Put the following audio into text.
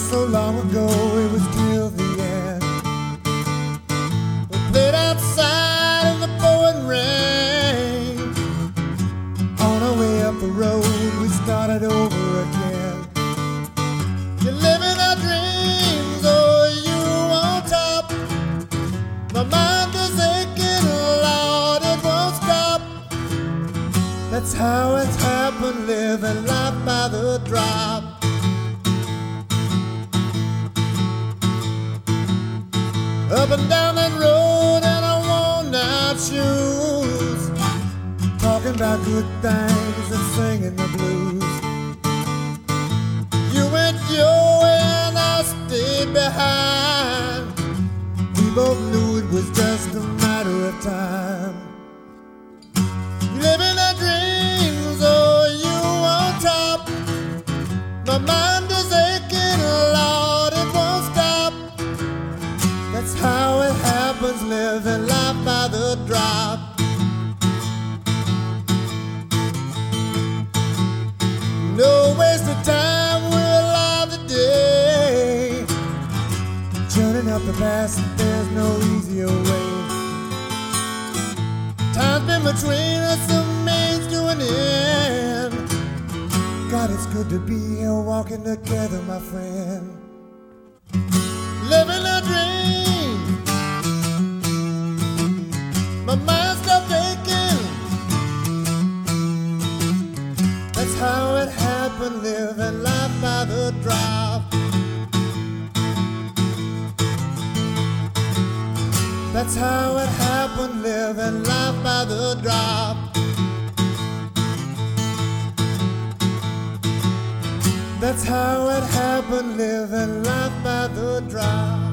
so long ago, it was till the end. We played outside in the pouring rain. On our way up the road, we started over again. You're living our dreams, oh, you on top. My mind is aching, Lord, it won't stop. That's how it's happened, living life by the drop. Up and down that road in our worn-out shoes, talking about good things and singing the blues. You went your way and I stayed behind. We both knew it was just a matter of time. Living our dreams, oh, you on top. My mind is aching, Lord, it won't stop. That's how it happens, living life by the drop. No waste of time, we're alive today. Turning up the past, there's no easier way. Time's been between us, the means to an end. God, it's good to be here walking together, my friend. Living a dream, my mind stopped aching. That's how it happened, living life by the drop. That's how it happened, living life by the drop. That's how it happened, living life by the drop.